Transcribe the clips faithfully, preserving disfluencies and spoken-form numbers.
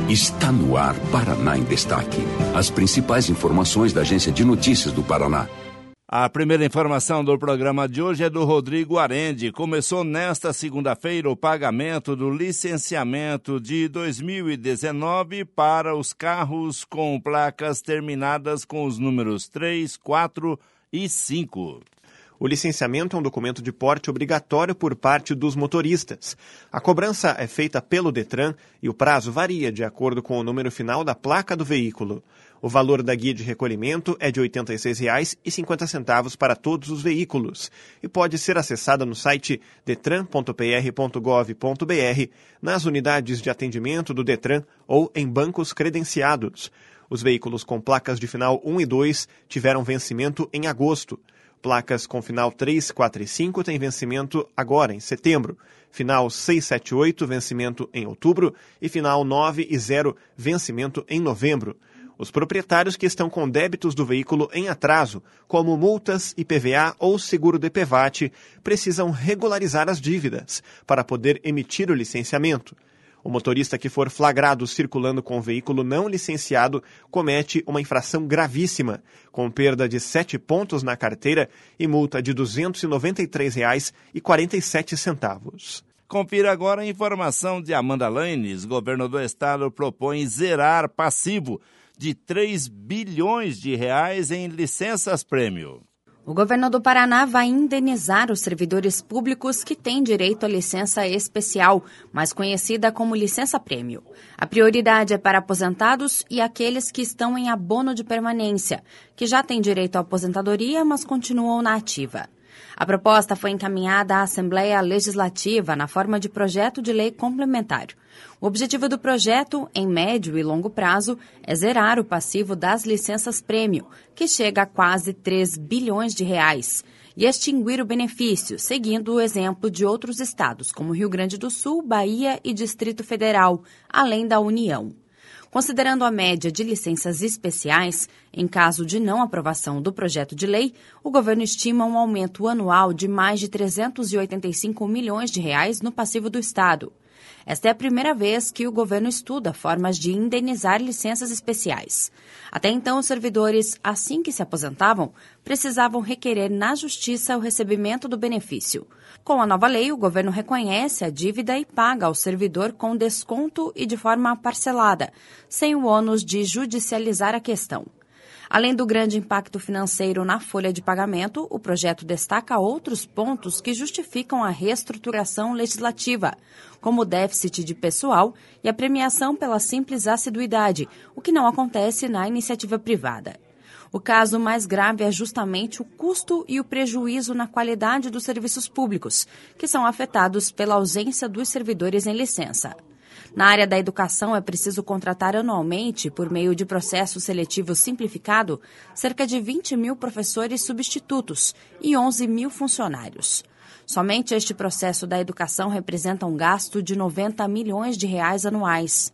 Está no ar Paraná em Destaque. As principais informações da Agência de Notícias do Paraná. A primeira informação do programa de hoje é do Rodrigo Arendi. Começou nesta segunda-feira o pagamento do licenciamento de dois mil e dezenove para os carros com placas terminadas com os números três, quatro e cinco. O licenciamento é um documento de porte obrigatório por parte dos motoristas. A cobrança é feita pelo Detran e o prazo varia de acordo com o número final da placa do veículo. O valor da guia de recolhimento é de oitenta e seis reais e cinquenta centavos para todos os veículos e pode ser acessada no site detran ponto p r ponto gov ponto b r, nas unidades de atendimento do Detran ou em bancos credenciados. Os veículos com placas de final um e dois tiveram vencimento em agosto. Placas com final três, quatro e cinco têm vencimento agora, em setembro. Final seis, sete e oito, vencimento em outubro. E final nove e zero, vencimento em novembro. Os proprietários que estão com débitos do veículo em atraso, como multas, I P V A ou seguro de P V A T, precisam regularizar as dívidas para poder emitir o licenciamento. O motorista que for flagrado circulando com o veículo não licenciado comete uma infração gravíssima, com perda de sete pontos na carteira e multa de duzentos e noventa e três reais e quarenta e sete centavos. Confira agora a informação de Amanda Lanes. O governo do estado propõe zerar passivo de três bilhões de reais em licenças-prêmio. O governo do Paraná vai indenizar os servidores públicos que têm direito à licença especial, mais conhecida como licença-prêmio. A prioridade é para aposentados e aqueles que estão em abono de permanência, que já têm direito à aposentadoria, mas continuam na ativa. A proposta foi encaminhada à Assembleia Legislativa na forma de projeto de lei complementar. O objetivo do projeto, em médio e longo prazo, é zerar o passivo das licenças-prêmio, que chega a quase três bilhões de reais, e extinguir o benefício, seguindo o exemplo de outros estados, como Rio Grande do Sul, Bahia e Distrito Federal, além da União. Considerando a média de licenças especiais, em caso de não aprovação do projeto de lei, o governo estima um aumento anual de mais de trezentos e oitenta e cinco milhões de reais no passivo do estado. Esta é a primeira vez que o governo estuda formas de indenizar licenças especiais. Até então, os servidores, assim que se aposentavam, precisavam requerer na Justiça o recebimento do benefício. Com a nova lei, o governo reconhece a dívida e paga ao servidor com desconto e de forma parcelada, sem o ônus de judicializar a questão. Além do grande impacto financeiro na folha de pagamento, o projeto destaca outros pontos que justificam a reestruturação legislativa, como o déficit de pessoal e a premiação pela simples assiduidade, o que não acontece na iniciativa privada. O caso mais grave é justamente o custo e o prejuízo na qualidade dos serviços públicos, que são afetados pela ausência dos servidores em licença. Na área da educação, é preciso contratar anualmente, por meio de processo seletivo simplificado, cerca de vinte mil professores substitutos e onze mil funcionários. Somente este processo da educação representa um gasto de noventa milhões de reais anuais.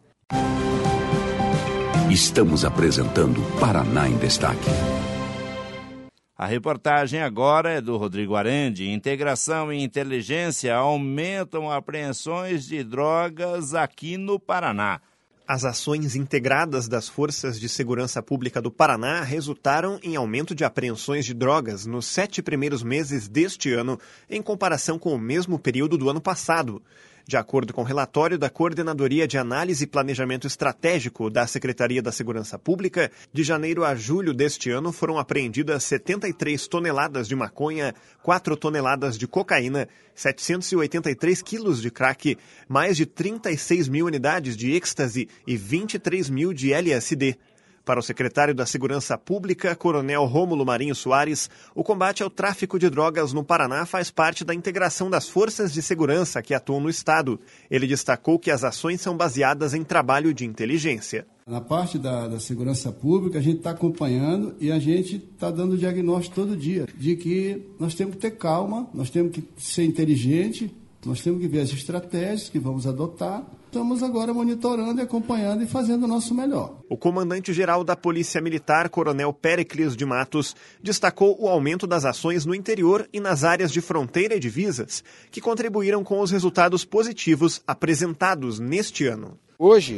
Estamos apresentando Paraná em Destaque. A reportagem agora é do Rodrigo Arendi. Integração e inteligência aumentam apreensões de drogas aqui no Paraná. As ações integradas das Forças de Segurança Pública do Paraná resultaram em aumento de apreensões de drogas nos sete primeiros meses deste ano, em comparação com o mesmo período do ano passado. De acordo com o relatório da Coordenadoria de Análise e Planejamento Estratégico da Secretaria da Segurança Pública, de janeiro a julho deste ano foram apreendidas setenta e três toneladas de maconha, quatro toneladas de cocaína, setecentos e oitenta e três quilos de crack, mais de trinta e seis mil unidades de êxtase e vinte e três mil de L S D. Para o secretário da Segurança Pública, Coronel Rômulo Marinho Soares, o combate ao tráfico de drogas no Paraná faz parte da integração das forças de segurança que atuam no estado. Ele destacou que as ações são baseadas em trabalho de inteligência. Na parte da, da segurança pública, a gente está acompanhando e a gente está dando diagnóstico todo dia de que nós temos que ter calma, nós temos que ser inteligente, nós temos que ver as estratégias que vamos adotar. Estamos agora monitorando, acompanhando e fazendo o nosso melhor. O comandante-geral da Polícia Militar, Coronel Péricles de Matos, destacou o aumento das ações no interior e nas áreas de fronteira e divisas, que contribuíram com os resultados positivos apresentados neste ano. Hoje,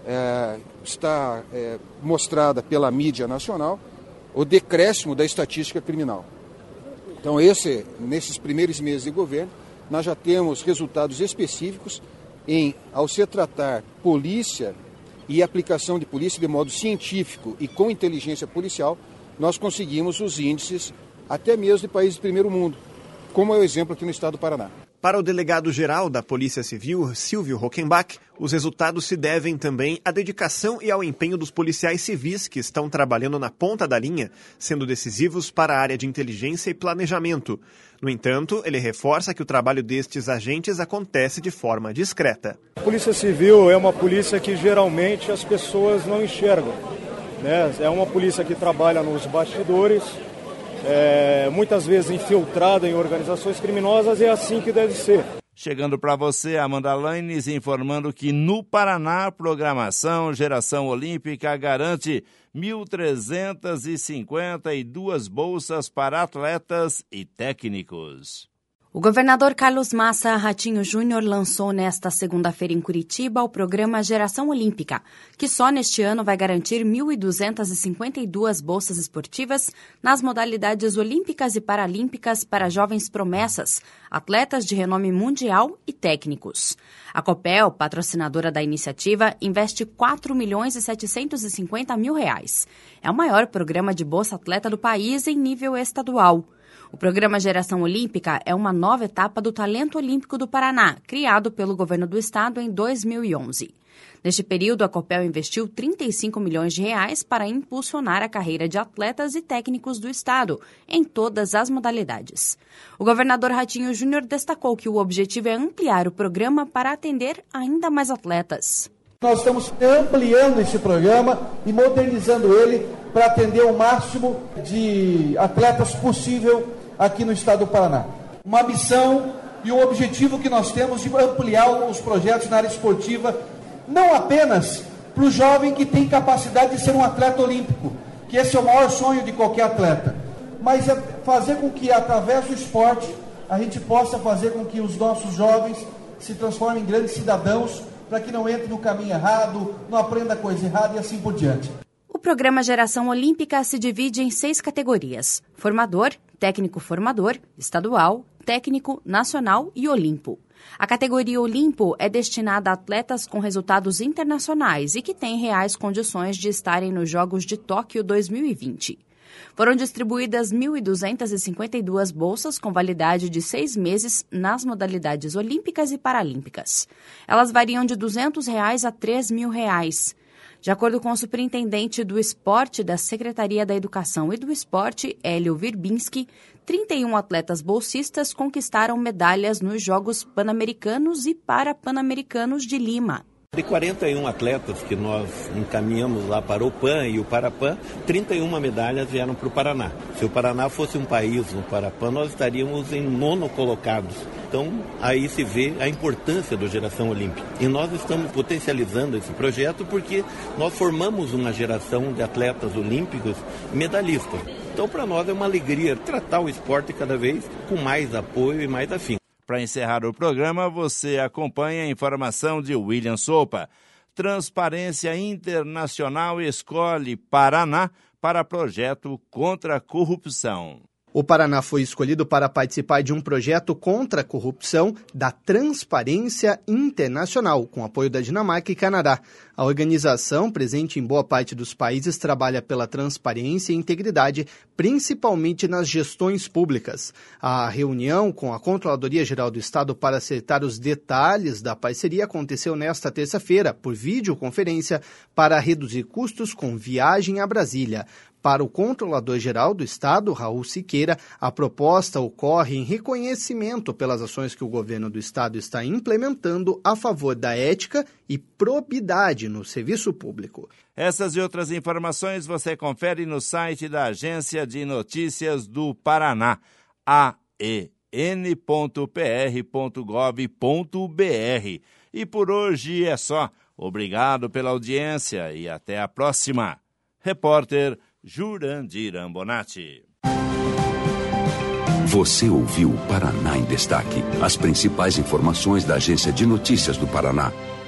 é, está é, mostrada pela mídia nacional o decréscimo da estatística criminal. Então, esse, nesses primeiros meses de governo, nós já temos resultados específicos em, ao se tratar polícia e aplicação de polícia de modo científico e com inteligência policial, nós conseguimos os índices até mesmo de países do primeiro mundo, como é o exemplo aqui no estado do Paraná. Para o delegado-geral da Polícia Civil, Silvio Hockenbach, os resultados se devem também à dedicação e ao empenho dos policiais civis que estão trabalhando na ponta da linha, sendo decisivos para a área de inteligência e planejamento. No entanto, ele reforça que o trabalho destes agentes acontece de forma discreta. A Polícia Civil é uma polícia que geralmente as pessoas não enxergam, né? É uma polícia que trabalha nos bastidores, É, muitas vezes infiltrada em organizações criminosas, é assim que deve ser. Chegando para você, Amanda Laines, informando que no Paraná, a programação Geração Olímpica garante mil trezentas e cinquenta e duas bolsas para atletas e técnicos. O governador Carlos Massa Ratinho Júnior lançou nesta segunda-feira em Curitiba o programa Geração Olímpica, que só neste ano vai garantir mil duzentas e cinquenta e duas bolsas esportivas nas modalidades olímpicas e paralímpicas para jovens promessas, atletas de renome mundial e técnicos. A Copel, patrocinadora da iniciativa, investe quatro milhões e setecentos e cinquenta mil reais. É o maior programa de Bolsa Atleta do país em nível estadual. O programa Geração Olímpica é uma nova etapa do Talento Olímpico do Paraná, criado pelo governo do estado em dois mil e onze. Neste período, a Copel investiu trinta e cinco milhões de reais para impulsionar a carreira de atletas e técnicos do estado, em todas as modalidades. O governador Ratinho Júnior destacou que o objetivo é ampliar o programa para atender ainda mais atletas. Nós estamos ampliando esse programa e modernizando ele para atender o máximo de atletas possível aqui no estado do Paraná. Uma missão e um objetivo que nós temos de ampliar os projetos na área esportiva, não apenas para o jovem que tem capacidade de ser um atleta olímpico, que esse é o maior sonho de qualquer atleta, mas é fazer com que, através do esporte, a gente possa fazer com que os nossos jovens se transformem em grandes cidadãos, para que não entre no caminho errado, não aprenda coisa errada e assim por diante. O programa Geração Olímpica se divide em seis categorias: formador, técnico formador, estadual, técnico, nacional e Olimpo. A categoria Olimpo é destinada a atletas com resultados internacionais e que têm reais condições de estarem nos Jogos de Tóquio dois mil e vinte. Foram distribuídas mil duzentas e cinquenta e duas bolsas com validade de seis meses nas modalidades olímpicas e paralímpicas. Elas variam de duzentos reais a três mil reais. De acordo com o superintendente do esporte da Secretaria da Educação e do Esporte, Hélio Virbinski, trinta e um atletas bolsistas conquistaram medalhas nos Jogos Pan-Americanos e Parapan-Americanos de Lima. De quarenta e um atletas que nós encaminhamos lá para o PAN e o Parapan, trinta e uma medalhas vieram para o Paraná. Se o Paraná fosse um país no Parapan, nós estaríamos em nono colocados. Então, aí se vê a importância do Geração Olímpica. E nós estamos potencializando esse projeto porque nós formamos uma geração de atletas olímpicos medalhistas. Então, para nós é uma alegria tratar o esporte cada vez com mais apoio e mais afinco. Para encerrar o programa, você acompanha a informação de William Sopa. Transparência Internacional escolhe Paraná para projeto contra a corrupção. O Paraná foi escolhido para participar de um projeto contra a corrupção da Transparência Internacional, com apoio da Dinamarca e Canadá. A organização, presente em boa parte dos países, trabalha pela transparência e integridade, principalmente nas gestões públicas. A reunião com a Controladoria Geral do Estado para acertar os detalhes da parceria aconteceu nesta terça-feira, por videoconferência, para reduzir custos com viagem a Brasília. Para o Controlador-Geral do Estado, Raul Siqueira, a proposta ocorre em reconhecimento pelas ações que o governo do Estado está implementando a favor da ética e probidade no serviço público. Essas e outras informações você confere no site da Agência de Notícias do Paraná, a e n ponto p r ponto gov ponto b r. E por hoje é só. Obrigado pela audiência e até a próxima. Repórter Jurandir Ambonati. Você ouviu Paraná em Destaque, as principais informações da Agência de Notícias do Paraná.